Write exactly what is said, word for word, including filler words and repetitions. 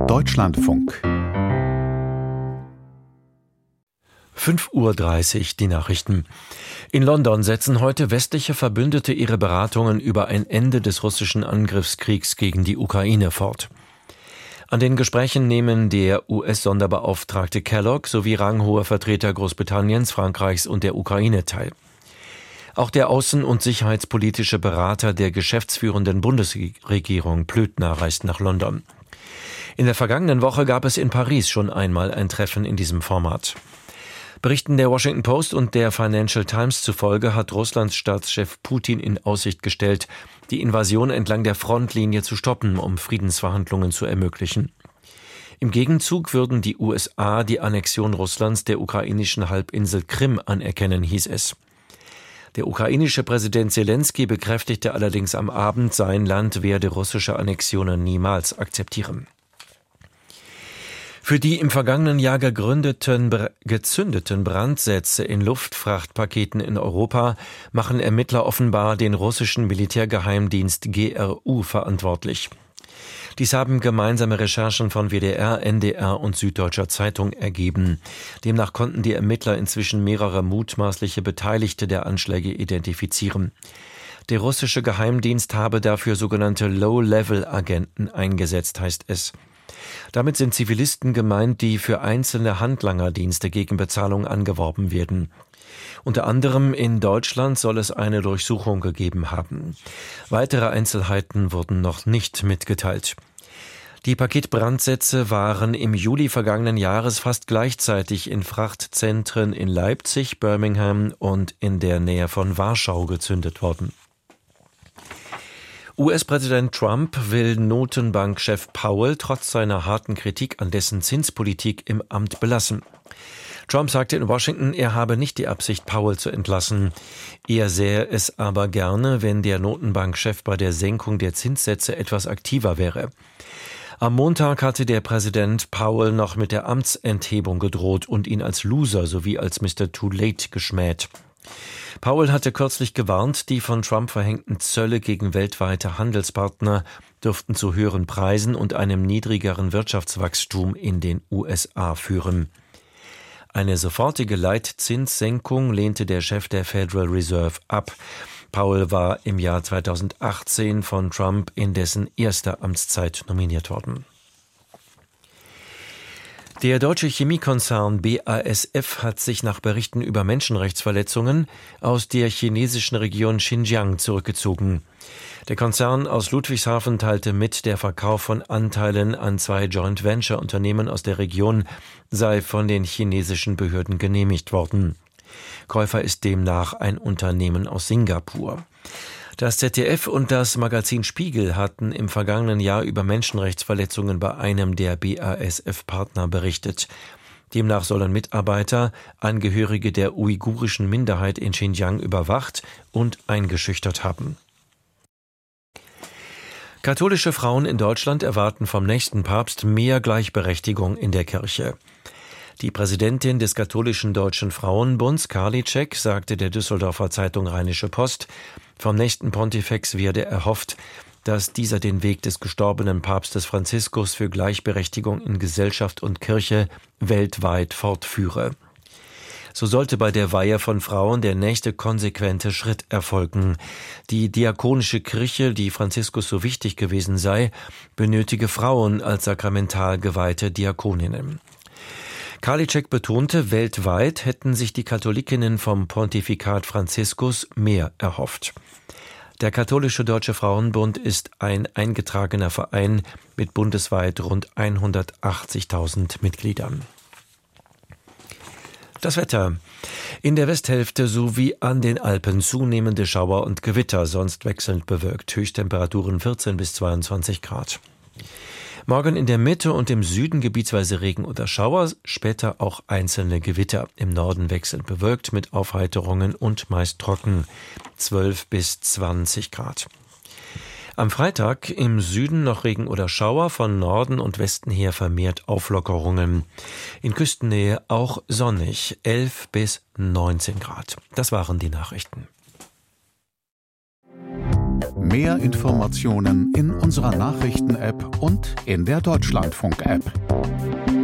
Deutschlandfunk. fünf Uhr dreißig, die Nachrichten. In London setzen heute westliche Verbündete ihre Beratungen über ein Ende des russischen Angriffskriegs gegen die Ukraine fort. An den Gesprächen nehmen der U S-Sonderbeauftragte Kellogg sowie ranghohe Vertreter Großbritanniens, Frankreichs und der Ukraine teil. Auch der außen- und sicherheitspolitische Berater der geschäftsführenden Bundesregierung, Plötner, reist nach London. In der vergangenen Woche gab es in Paris schon einmal ein Treffen in diesem Format. Berichten der Washington Post und der Financial Times zufolge hat Russlands Staatschef Putin in Aussicht gestellt, die Invasion entlang der Frontlinie zu stoppen, um Friedensverhandlungen zu ermöglichen. Im Gegenzug würden die U S A die Annexion Russlands der ukrainischen Halbinsel Krim anerkennen, hieß es. Der ukrainische Präsident Selenskyj bekräftigte allerdings am Abend, sein Land werde russische Annexionen niemals akzeptieren. Für die im vergangenen Jahr gegründeten, gezündeten Brandsätze in Luftfrachtpaketen in Europa machen Ermittler offenbar den russischen Militärgeheimdienst G R U verantwortlich. Dies haben gemeinsame Recherchen von W D R, N D R und Süddeutscher Zeitung ergeben. Demnach konnten die Ermittler inzwischen mehrere mutmaßliche Beteiligte der Anschläge identifizieren. Der russische Geheimdienst habe dafür sogenannte Low-Level-Agenten eingesetzt, heißt es. Damit sind Zivilisten gemeint, die für einzelne Handlangerdienste gegen Bezahlung angeworben werden. Unter anderem in Deutschland soll es eine Durchsuchung gegeben haben. Weitere Einzelheiten wurden noch nicht mitgeteilt. Die Paketbrandsätze waren im Juli vergangenen Jahres fast gleichzeitig in Frachtzentren in Leipzig, Birmingham und in der Nähe von Warschau gezündet worden. U S-Präsident Trump will Notenbankchef Powell trotz seiner harten Kritik an dessen Zinspolitik im Amt belassen. Trump sagte in Washington, er habe nicht die Absicht, Powell zu entlassen. Er sähe es aber gerne, wenn der Notenbankchef bei der Senkung der Zinssätze etwas aktiver wäre. Am Montag hatte der Präsident Powell noch mit der Amtsenthebung gedroht und ihn als Loser sowie als Mister Too Late geschmäht. Powell hatte kürzlich gewarnt, die von Trump verhängten Zölle gegen weltweite Handelspartner dürften zu höheren Preisen und einem niedrigeren Wirtschaftswachstum in den U S A führen. Eine sofortige Leitzinssenkung lehnte der Chef der Federal Reserve ab. Powell war im Jahr zweitausendachtzehn von Trump in dessen erster Amtszeit nominiert worden. Der deutsche Chemiekonzern B A S F hat sich nach Berichten über Menschenrechtsverletzungen aus der chinesischen Region Xinjiang zurückgezogen. Der Konzern aus Ludwigshafen teilte mit, der Verkauf von Anteilen an zwei Joint-Venture-Unternehmen aus der Region sei von den chinesischen Behörden genehmigt worden. Käufer ist demnach ein Unternehmen aus Singapur. Das Z D F und das Magazin Spiegel hatten im vergangenen Jahr über Menschenrechtsverletzungen bei einem der B A S F-Partner berichtet. Demnach sollen Mitarbeiter Angehörige der uigurischen Minderheit in Xinjiang überwacht und eingeschüchtert haben. Katholische Frauen in Deutschland erwarten vom nächsten Papst mehr Gleichberechtigung in der Kirche. Die Präsidentin des katholischen Deutschen Frauenbunds, Karliczek, sagte der Düsseldorfer Zeitung Rheinische Post, vom nächsten Pontifex werde erhofft, dass dieser den Weg des gestorbenen Papstes Franziskus für Gleichberechtigung in Gesellschaft und Kirche weltweit fortführe. So sollte bei der Weihe von Frauen der nächste konsequente Schritt erfolgen. Die diakonische Kirche, die Franziskus so wichtig gewesen sei, benötige Frauen als sakramental geweihte Diakoninnen. Karliczek betonte, weltweit hätten sich die Katholikinnen vom Pontifikat Franziskus mehr erhofft. Der Katholische Deutsche Frauenbund ist ein eingetragener Verein mit bundesweit rund hundertachtzigtausend Mitgliedern. Das Wetter. In der Westhälfte sowie an den Alpen zunehmende Schauer und Gewitter, sonst wechselnd bewölkt. Höchsttemperaturen vierzehn bis zweiundzwanzig Grad. Morgen in der Mitte und im Süden gebietsweise Regen oder Schauer, später auch einzelne Gewitter. Im Norden wechselnd bewölkt mit Aufheiterungen und meist trocken, zwölf bis zwanzig Grad. Am Freitag im Süden noch Regen oder Schauer, von Norden und Westen her vermehrt Auflockerungen. In Küstennähe auch sonnig, elf bis neunzehn Grad. Das waren die Nachrichten. Mehr Informationen in unserer Nachrichten-App und in der Deutschlandfunk-App.